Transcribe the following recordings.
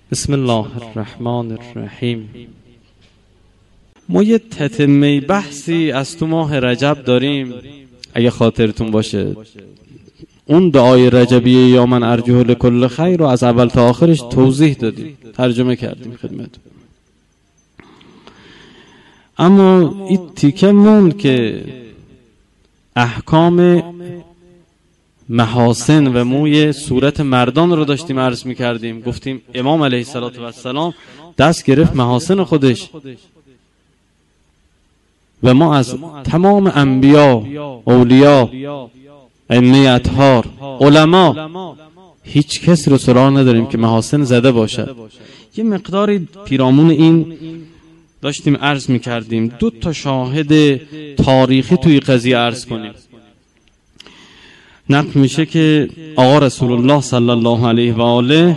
بسم الله الرحمن الرحیم. ما یه تتمه بحثی از تو ماه رجب داریم، اگه خاطرتون باشه اون دعای رجبیه یا من ارجو لکل خیر رو از اول تا آخرش توضیح دادیم، ترجمه کردیم خدمت. اما این تیکه موند که احکام محاسن و موی صورت مردان رو داشتیم عرض می کردیم. گفتیم امام علیه السلام دست گرفت محاسن خودش و ما از تمام انبیا، اولیاء، ائمه اطهار، علما هیچ کسی رو سراغ نداریم که محاسن زده باشد. یه مقداری پیرامون این داشتیم عرض می کردیم. 2 شاهد تاریخی توی قضیه عرض کنیم. نقل میشه که آقا رسول الله صلی الله علیه و آله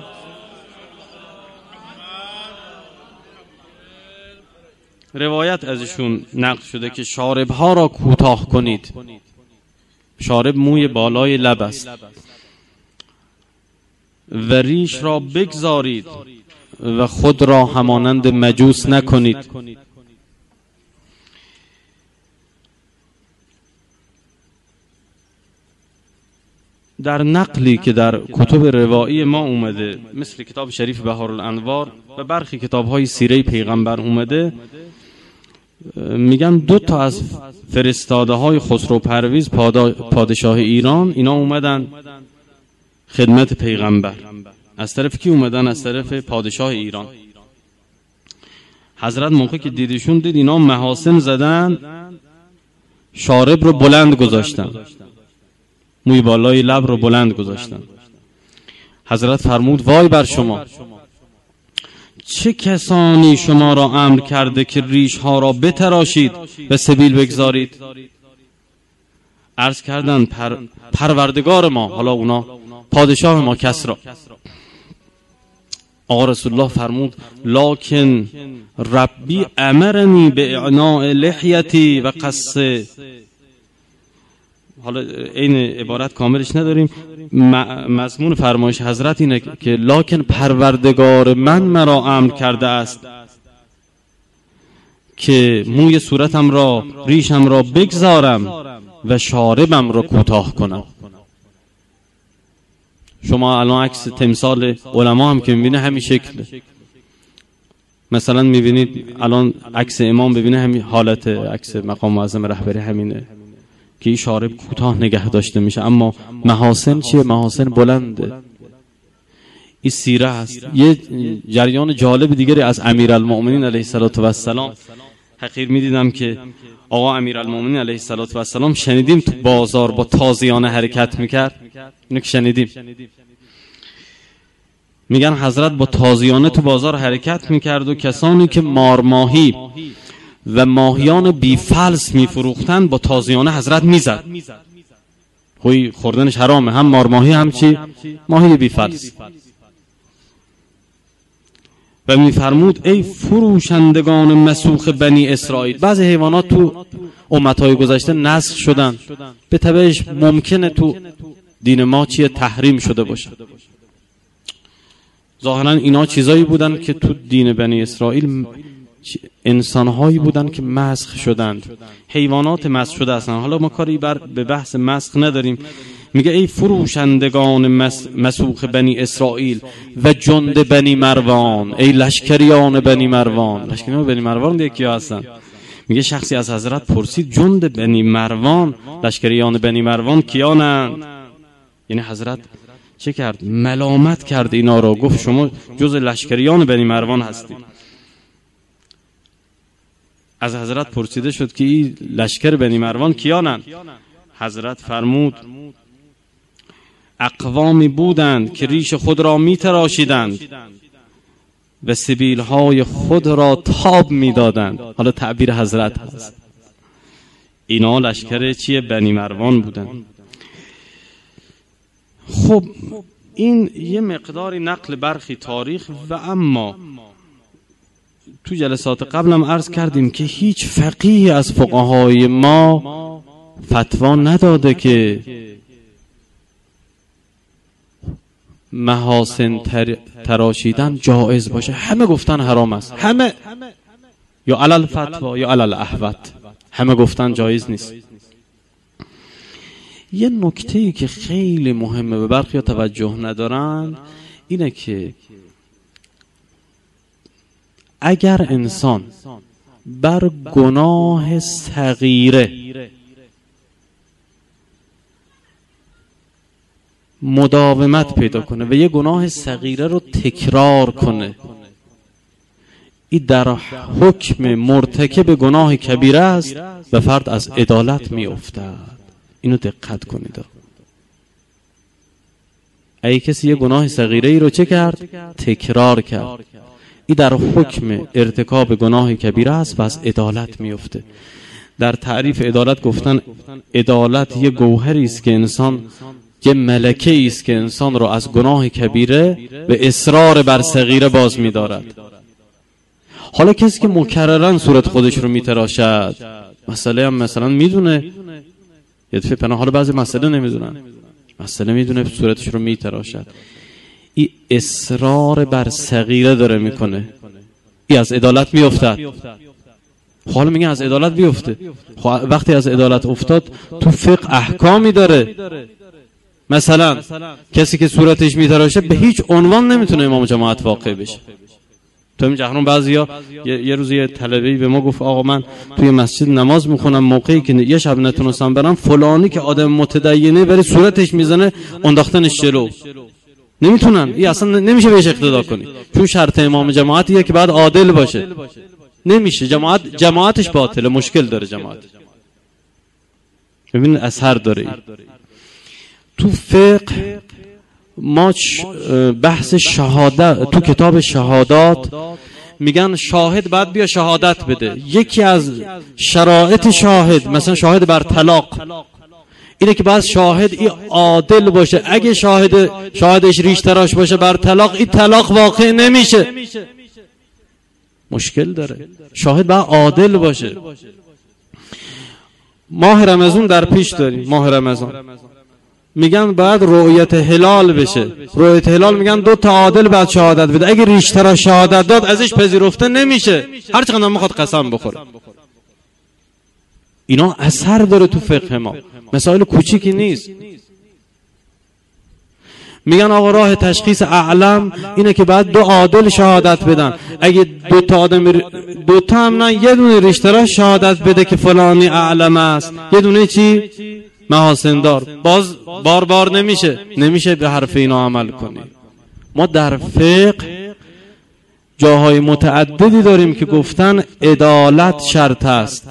روایت ازشون نقل شده که شاربها را کوتاه کنید. شارب موی بالای لب است. و ریش را بگذارید و خود را همانند مجوس نکنید. در نقلی که در کتب روایی ما اومده، مثل کتاب شریف بهارالانوار و برخی کتاب‌های سیره پیغمبر اومده، میگن 2 از فرستاده‌های خسرو پرویز پادشاه ایران، اینا اومدن خدمت پیغمبر. از طرف کی اومدن؟ از طرف پادشاه ایران. حضرت موقع که دیدشون دید اینا محاسن زدن، شارب رو بلند گذاشتن، موی بالای لب رو بلند گذاشتن. حضرت فرمود وای بر شما، چه کسانی شما را امر کرده که ریش ها را بتراشید و سبیل بگذارید؟ عرض کردن پروردگار ما، حالا اونا پادشاه ما کسری. آقا رسول الله فرمود لکن ربی امرنی به اعناء لحیتی و قص. حالا این عبارت کاملش نداریم، مضمون فرمایش حضرت اینه که لکن پروردگار من مرا امر کرده است که موی صورتم را، ریشم را بگذارم و شاربم را کوتاه کنم. شما الان عکس تمثال علما هم که میبینه همین شکله. مثلا میبینید الان عکس امام، ببینه همین حالت عکس مقام معظم رهبری همینه که این شارب کوتاه نگه داشته میشه. اما محاسن چیه؟ محاسن بلنده. این سیره هست. یه جریان جالب دیگری از امیرالمؤمنین علیه السلام حقیر میدیدم که آقا امیرالمؤمنین علیه السلام شنیدیم تو بازار با تازیانه حرکت میکرد. اینو که شنیدیم، میگن حضرت با تازیانه تو بازار حرکت میکرد و کسانی که مارماهی و ماهیان بی فلس میفروختن با تازیانه حضرت میزد. خوی خوردنش حرامه، هم مارماهی هم چی؟ ماهی بی فلس. و میفرمود ای فروشندگان مسوخ بنی اسرائیل. بعضی حیوانات تو امتهای گذشته نسخ شدن، به تبعش ممکنه تو دین ما چیه؟ تحریم شده باشه. ظاهرا اینا چیزایی بودن که تو دین بنی اسرائیل انسانهایی بودن که مسخ شدند، حیوانات مسخ شده هستن. حالا ما کاری به بحث مسخ نداریم. میگه ای فروشندگان مسوخ بنی اسرائیل و جند بنی مروان، ای لشکریان بنی مروان. لشکریان بنی مروان دیگه کیا هستن؟ میگه شخصی از حضرت پرسید جند بنی مروان، لشکریان بنی مروان کیانند؟ یعنی حضرت چه کرد؟ ملامت کرد اینا رو، گفت شما جز لشکریان بنی مروان هستید. از حضرت پرسیده شد که این لشکر بنی مروان کیانند؟ حضرت فرمود اقوامی بودند که ریش خود را می تراشیدند و سبیلهای خود را تاب می دادند. حالا تعبیر حضرت هست. اینا لشکر چیه؟ بنی مروان بودند. خب این یه مقداری نقل برخی تاریخ. و اما تو جلسات قبلم عرض کردیم که هیچ فقیه از فقهای ما فتوا نداده که محاسن تراشیدن جایز باشه، همه گفتن حرام است، همه یا علل فتوا یا علل احوت، همه گفتن جایز نیست. یه نکته‌ای که خیلی مهمه و برخی توجه ندارن اینه که اگر انسان بر گناه صغیره مداومت پیدا کنه و یه گناه صغیره رو تکرار کنه، این در حکم مرتکب گناه کبیره است و فرد از عدالت می افتد. اینو دقت کنید. اگه کسی یه گناه صغیره ای رو چه کرد؟ تکرار کرد، این در حکم ارتکاب گناه کبیره است و از عدالت می افته. در تعریف عدالت گفتن عدالت یه گوهری است که انسان، یه ملکه است که انسان رو از گناه کبیره به اصرار بر صغیره باز می دارد. حالا کسی که مکررن صورت خودش رو می تراشد، مثلا میدونه یه دفعه پناه، حالا بعضی مسئله نمیدونن، مسئله میدونه صورتش رو می تراشد، این اصرار بر صغیره داره میکنه، این از عدالت می افتد. حالا میگه از عدالت بیفته. وقتی از عدالت افتاد تو فقه احکامی داره. مثلا کسی که صورتش میتراشه به هیچ عنوان نمیتونه امام جماعت واقع بشه. تو این جهرون بعضیا یه روز یه طلبه‌ای به ما گفت آقا من توی مسجد نماز میخونم، موقعی که یه شب نتونستم برم، فلانی که آدم متدینه بره صورتش میزنه انداختنش جلو، نمیتونن، این اصلا نمیشه بهش اقتدا کنی، چون شرط امام جماعتیه که بعد عادل باشه، نمیشه، جماعتش باطله، مشکل داره جماعت. ببین اثر داره. تو فقه ما بحث شهادت، تو کتاب شهادات میگن شاهد باید بیا شهادت بده. یکی از شرایط شاهد، مثلا شاهد بر طلاق، اینه که باید شاهد این عادل باشه. اگه شاهدش ریش تراش باشه بر طلاق، این طلاق واقع نمیشه، مشکل داره. شاهد باید عادل باشه. ماه رمضان در پیش داریم، ماه رمضان میگن بعد رؤیت هلال بشه. رؤیت هلال میگن 2 تا عادل بعد شهادت بده. اگه ریشتر شهادت داد ازش پذیرفته نمیشه، هر چقدر میخواد قسم بخوره. اینا اثر داره تو فقه ما، مسائل کوچیکی نیست. میگن آقا راه تشخیص اعلم اینه که بعد 2 عادل شهادت بدن. اگه 2 تا آدم، 2 تا هم نه، یه دونه ریشتر شهادت بده که فلانی اعلم است، یه دونه چی؟ محاسندار. باز بار نمیشه به حرف اینا عمل کنی. ما در فقه جاهای متعددی داریم که گفتن عدالت شرط است.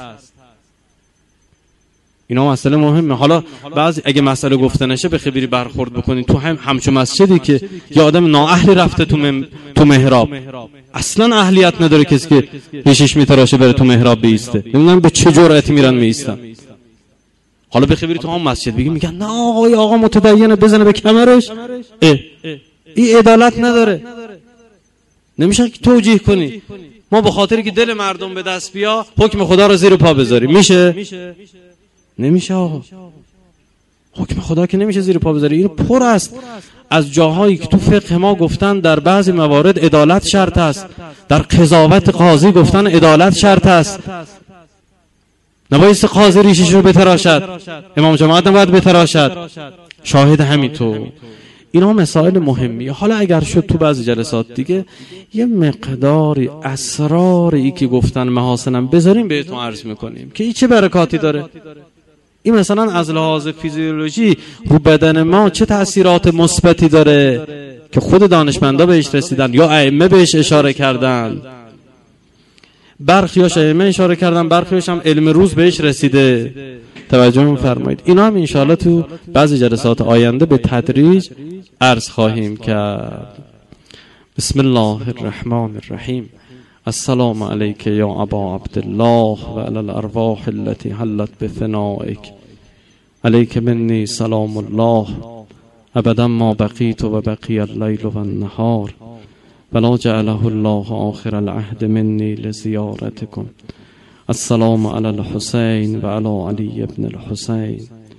اینا مسئله مهمه. حالا بعضی اگه مسئله گفته نشه به خبری برخورد بکنین. تو همچون مسجدی که یه آدم نااهلی رفته تو محراب، اصلا اهلیت نداره کسی که ریشش میتراشه بره تو محراب بیسته، نمیدونم به چه جرأتی میرن میستن. حالا به خبری تو هم مسجد میگن نه آقا متدینه، بزنه به کمرش، این عدالت نداره، نمیشه که توجیه کنی. ما به خاطری که دل مردم به دست بیا حکم خدا رو زیر پا بذاری، میشه؟ نمیشه آقا. حکم خدا که نمیشه زیر پا بذاری. این پر است از جاهایی که تو فقه ما گفتن در بعضی موارد عدالت شرط است. در قضاوت قاضی گفتن عدالت شرط است. نبایست قاضی ریشش رو بتراشد، امام جماعت نباید بتراشد، شاهد همینطور. اینا مسائل مهمیه. حالا اگر شد تو بعضی جلسات دیگه یه مقداری اسراری که گفتن محاسنم بذاریم بهتون عرض میکنیم که این چه برکاتی داره. این مثلا از لحاظ فیزیولوژی رو بدن ما چه تأثیرات مثبتی داره که خود دانشمندا بهش رسیدن یا ائمه بهش اشاره کردن. برخیاش ائمه اشاره کردن، برخیاش هم علم روز بهش رسیده. توجه می‌فرمایید. اینا هم انشاءالله تو بعضی جلسات آینده به تدریج عرض خواهیم کرد. بسم الله الرحمن الرحیم. السلام علیک یا ابا عبدالله و علی الارواح التي حلت بفنائک. علیک منی سلام الله ابدا ما بقیت و بقی اللیل و النهار ولا جعله الله آخر العهد منی لزیارتکم. السلام علی الحسین و علی علی ابن الحسین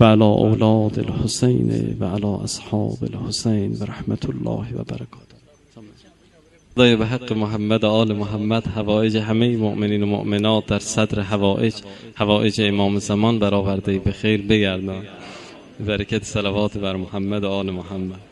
و علی اولاد الحسین و علی اصحاب الحسین و رحمت الله و برکاته. خدای به حق محمد و آل محمد حوائج همه مؤمنین و مؤمنات در صدر حوائج امام زمان برآورده به خیر بگردان. برکت صلوات بر محمد و آل محمد.